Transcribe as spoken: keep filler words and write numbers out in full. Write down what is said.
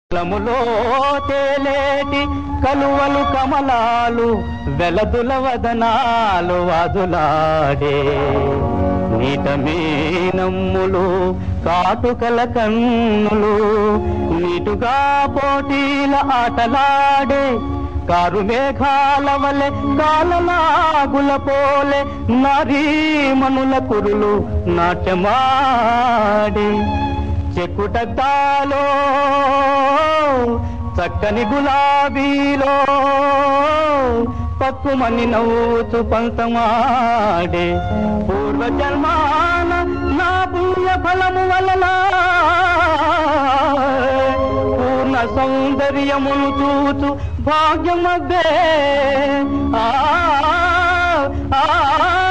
కలములో తేలేటి కలువలు కమలాలు వెలదుల వదనాలు వాదులాడే నీట మీనమ్ములు కాటుకల కన్నులు నీటుగా పోటీల ఆటలాడే కారు మేఘాల వలె కాలలాగుల పోలే నారీమణుల కురులు నాట్యమాడే చెక్కుటద్దాలో చక్కని గులాబీలో పక్కుమని నవ్వుతూ పంతమాడే పూర్వ జన్మాన నా పుణ్య ఫలము వలన పూర్ణ సౌందర్యమును చూచు భాగ్యమద్దే ఆ